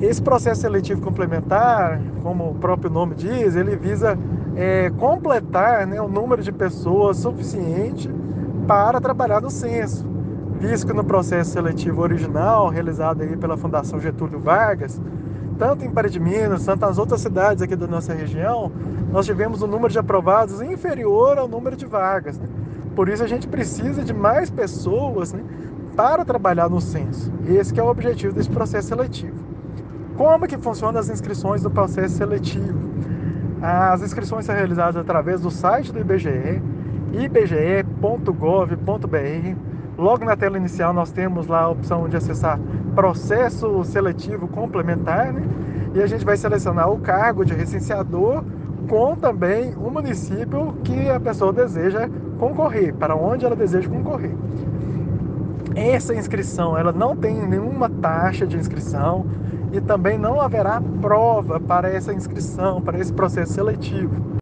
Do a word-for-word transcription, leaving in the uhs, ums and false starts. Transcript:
Esse processo seletivo complementar, como o próprio nome diz, ele visa é, completar, né, o número de pessoas suficiente para trabalhar no censo, visto que no processo seletivo original, realizado aí pela Fundação Getúlio Vargas, tanto em Pará de Minas, tanto nas outras cidades aqui da nossa região, nós tivemos um número de aprovados inferior ao número de vagas, né? Por isso a gente precisa de mais pessoas, né, para trabalhar no censo. Esse que é o objetivo desse processo seletivo. Como que funcionam as inscrições do processo seletivo? As inscrições são realizadas através do site do I B G E, i b g e ponto gov ponto b r. Logo na tela inicial nós temos lá a opção de acessar processo seletivo complementar, né? E a gente vai selecionar o cargo de recenseador com também o município que a pessoa deseja concorrer, para onde ela deseja concorrer. Essa inscrição, ela não tem nenhuma taxa de inscrição e também não haverá prova para essa inscrição, para esse processo seletivo.